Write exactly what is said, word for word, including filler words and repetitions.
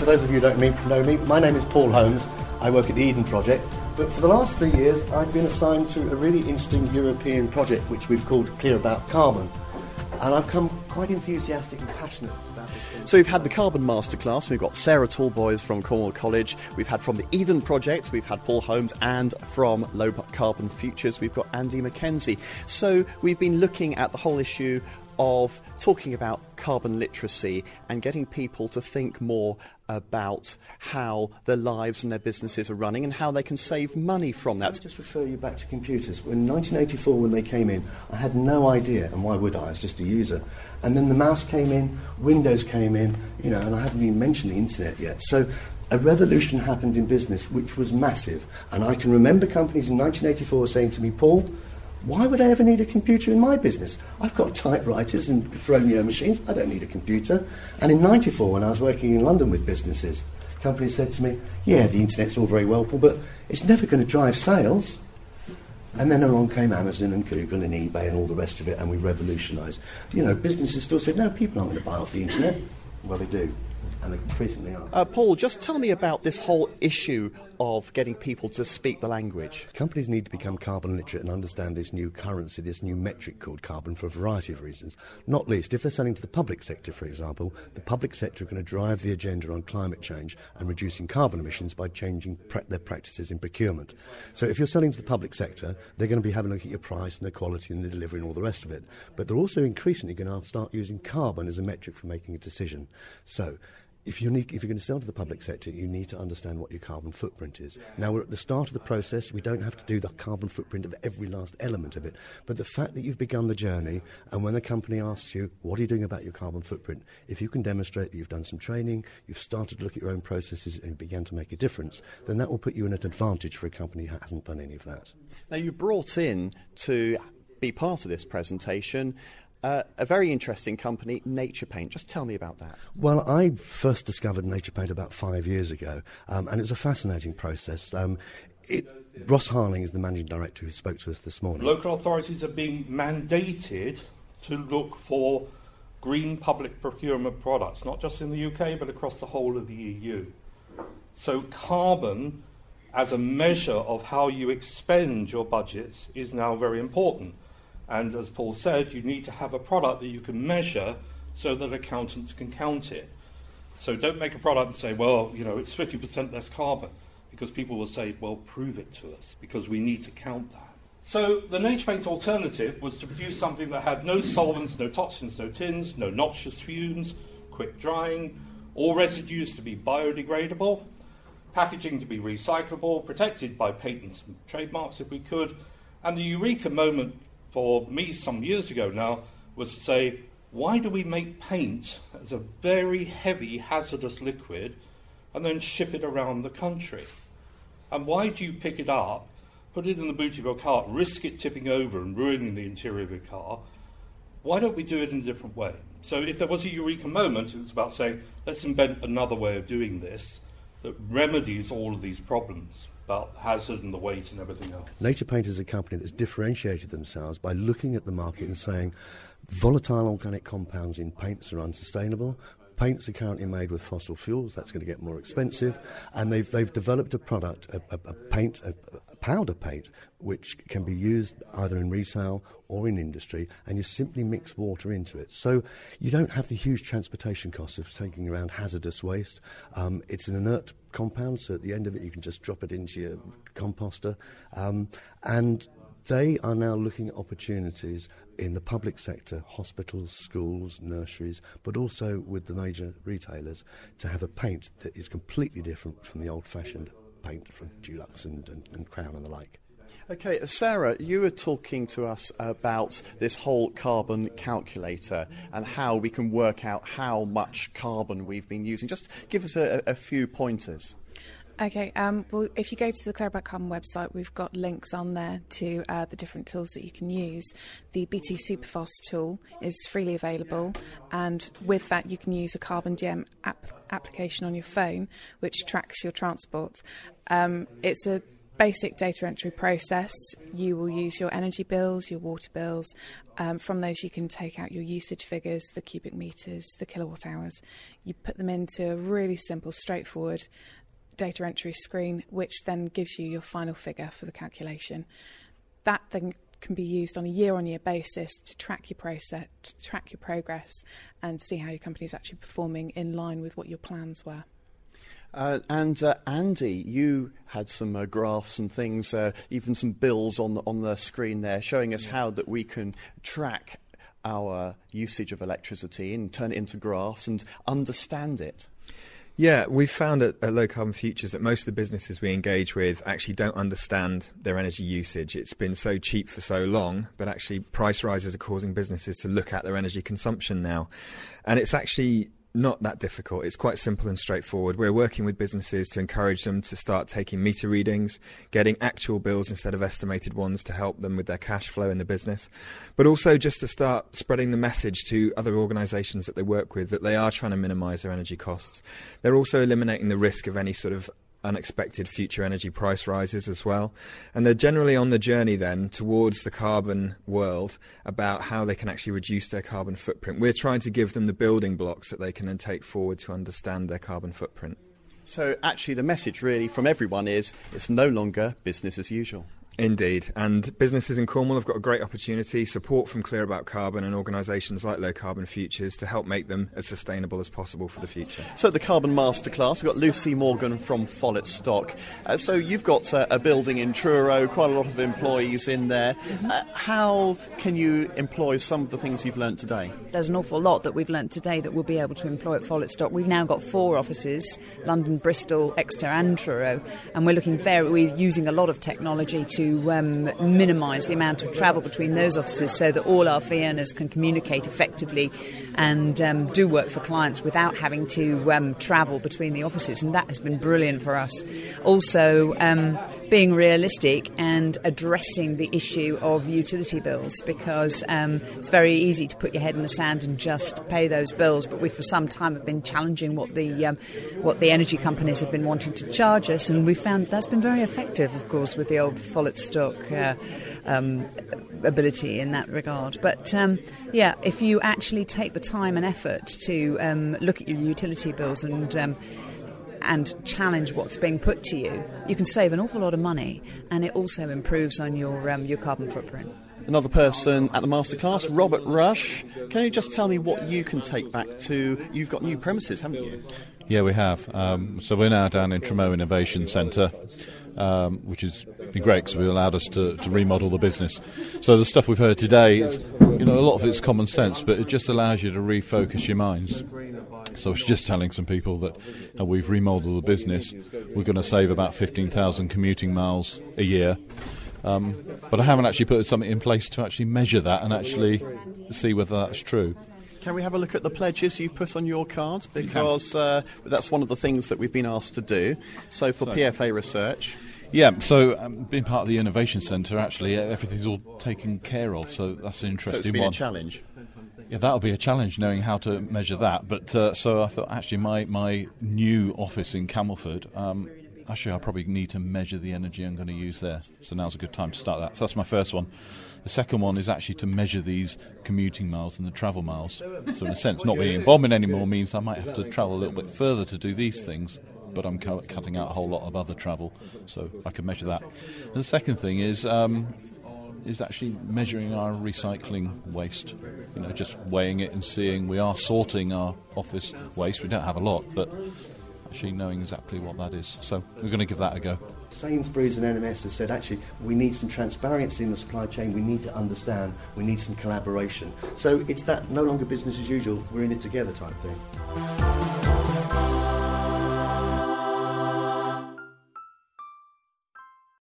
for those of you who don't know me, my name is Paul Holmes. I work at the Eden Project. But for the last three years, I've been assigned to a really interesting European project which we've called Clear About Carbon. And I've come quite enthusiastic and passionate about this. So we've had the Carbon Masterclass, we've got Sarah Tallboys from Cornwall College, we've had from the Eden Project, we've had Paul Holmes, and from Low Carbon Futures, we've got Andy Mackenzie. So we've been looking at the whole issue of talking about carbon literacy and getting people to think more about how their lives and their businesses are running and how they can save money from that. I'll just refer you back to computers. In nineteen eighty-four, when they came in, I had no idea, and why would I? I was just a user. And then the mouse came in, Windows came in, you know, and I haven't even mentioned the internet yet. So a revolution happened in business which was massive. And I can remember companies in nineteen eighty-four saying to me, Paul, why would I ever need a computer in my business? I've got typewriters and Froneo machines. I don't need a computer. And in ninety-four, when I was working in London with businesses, companies said to me, yeah, the internet's all very well, Paul, but it's never going to drive sales. And then along came Amazon and Google and eBay and all the rest of it, and we revolutionised. You know, businesses still said, no, people aren't going to buy off the internet. Well, they do. And they increasingly are. Uh, Paul, just tell me about this whole issue of getting people to speak the language. Companies need to become carbon literate and understand this new currency, this new metric called carbon, for a variety of reasons. Not least, if they're selling to the public sector, for example, the public sector are going to drive the agenda on climate change and reducing carbon emissions by changing pra- their practices in procurement. So if you're selling to the public sector, they're going to be having a look at your price and the quality and the delivery and all the rest of it. But they're also increasingly going to start using carbon as a metric for making a decision. So If, you need, if you're going to sell to the public sector, you need to understand what your carbon footprint is. Now, we're at the start of the process. We don't have to do the carbon footprint of every last element of it. But the fact that you've begun the journey, and when the company asks you, what are you doing about your carbon footprint, if you can demonstrate that you've done some training, you've started to look at your own processes and began to make a difference, then that will put you in an advantage for a company who hasn't done any of that. Now, you brought in to be part of this presentation Uh, a very interesting company, Nature Paint. Just tell me about that. Well, I first discovered Nature Paint about five years ago, um, and it's a fascinating process. Um, it, Ross Harling is the managing director who spoke to us this morning. Local authorities are being mandated to look for green public procurement products, not just in the U K, but across the whole of the E U. So carbon, as a measure of how you expend your budgets, is now very important. And as Paul said, you need to have a product that you can measure so that accountants can count it. So don't make a product and say, well, you know, it's fifty percent less carbon, because people will say, well, prove it to us, because we need to count that. So the Nature Paint alternative was to produce something that had no solvents, no toxins, no tins, no noxious fumes, quick drying, all residues to be biodegradable, packaging to be recyclable, protected by patents and trademarks if we could, and the eureka moment for me some years ago now was to say, why do we make paint as a very heavy hazardous liquid and then ship it around the country? And why do you pick it up, put it in the boot of your car, risk it tipping over and ruining the interior of your car? Why don't we do it in a different way? So if there was a eureka moment, it was about saying, let's invent another way of doing this that remedies all of these problems about hazard and the weight and everything else. Nature Paint is a company that's differentiated themselves by looking at the market and saying volatile organic compounds in paints are unsustainable. Paints are currently made with fossil fuels. That's going to get more expensive. And they've they've developed a product, a, a, a paint, a, a powder paint, which can be used either in resale or in industry, and you simply mix water into it. So you don't have the huge transportation costs of taking around hazardous waste. Um, it's an inert compound, so at the end of it you can just drop it into your composter. Um, and they are now looking at opportunities in the public sector, hospitals, schools, nurseries, but also with the major retailers, to have a paint that is completely different from the old-fashioned paint from Dulux and, and, and Crown and the like. Okay, Sarah, you were talking to us about this whole carbon calculator and how we can work out how much carbon we've been using. Just give us a, a few pointers. Okay, um, well, if you go to the Clear About Carbon website, we've got links on there to uh, the different tools that you can use. The B T Superfast tool is freely available, and with that you can use a Carbon D M app- application on your phone, which tracks your transport. Um, it's a basic data entry process. You will use your energy bills, your water bills. Um, from those you can take out your usage figures, the cubic metres, the kilowatt hours. You put them into a really simple, straightforward data entry screen, which then gives you your final figure for the calculation. That then can be used on a year-on-year basis to track your process, to track your progress, and see how your company is actually performing in line with what your plans were. Uh, and uh, Andy, you had some uh, graphs and things, uh, even some bills on the, on the screen there, showing us how that we can track our usage of electricity and turn it into graphs and understand it. Yeah, we've found at, at Low Carbon Futures that most of the businesses we engage with actually don't understand their energy usage. It's been so cheap for so long, but actually price rises are causing businesses to look at their energy consumption now. And it's actually not that difficult. It's quite simple and straightforward. We're working with businesses to encourage them to start taking meter readings, getting actual bills instead of estimated ones to help them with their cash flow in the business, but also just to start spreading the message to other organisations that they work with that they are trying to minimise their energy costs. They're also eliminating the risk of any sort of unexpected future energy price rises as well. And they're generally on the journey then towards the carbon world about how they can actually reduce their carbon footprint. We're trying to give them the building blocks that they can then take forward to understand their carbon footprint. So actually the message really from everyone is it's no longer business as usual. Indeed, and businesses in Cornwall have got a great opportunity, support from Clear About Carbon and organisations like Low Carbon Futures to help make them as sustainable as possible for the future. So the Carbon Masterclass, we've got Lucy Morgan from Follett Stock. Uh, so you've got uh, a building in Truro, quite a lot of employees in there. Uh, how can you employ some of the things you've learnt today? There's an awful lot that we've learnt today that we'll be able to employ at Follett Stock. We've now got four offices, London, Bristol, Exeter and Truro, and we're looking very, we're using a lot of technology to to um, minimise the amount of travel between those offices so that all our fee earners can communicate effectively and um, do work for clients without having to um, travel between the offices, and that has been brilliant for us. Also, um, being realistic and addressing the issue of utility bills, because um, it's very easy to put your head in the sand and just pay those bills, but we for some time have been challenging what the um, what the energy companies have been wanting to charge us, and we found that's been very effective, of course, with the old Follett Stock uh, um, ability in that regard. But um, yeah, if you actually take the time and effort to um, look at your utility bills and um, and challenge what's being put to you, you can save an awful lot of money, and it also improves on your um, your carbon footprint. Another person at the masterclass, Robert Rush. Can you just tell me what you can take back to? You've got new premises, haven't you? Yeah, we have. Um, so we're now down in Tremo Innovation Centre, um, which has been great because it allowed us to, to remodel the business. So the stuff we've heard today is, you know, a lot of it's common sense, but it just allows you to refocus your minds. So I was just telling some people that uh, we've remodelled the business. We're going to save about fifteen thousand commuting miles a year. Um, but I haven't actually put something in place to actually measure that and actually see whether that's true. Can we have a look at the pledges you've put on your card? Because uh, that's one of the things that we've been asked to do. So for so, P F A research... Yeah, so um, being part of the Innovation Centre, actually, everything's all taken care of, so that's an interesting one. So it's been one. a challenge? Yeah, that'll be a challenge, knowing how to measure that. But uh, so I thought, actually, my, my new office in Camelford... Um, Actually, I probably need to measure the energy I'm going to use there. So now's a good time to start that. So that's my first one. The second one is actually to measure these commuting miles and the travel miles. So in a sense, not being in Bombing anymore means I might have to travel a little bit further to do these things, but I'm cu- cutting out a whole lot of other travel, so I can measure that. And the second thing is um, is actually measuring our recycling waste. You know, just weighing it and seeing we are sorting our office waste. We don't have a lot, but actually knowing exactly what that is. So we're going to give that a go. Sainsbury's and N M S have said, actually, we need some transparency in the supply chain, we need to understand, we need some collaboration. So it's that no longer business as usual, we're in it together type thing.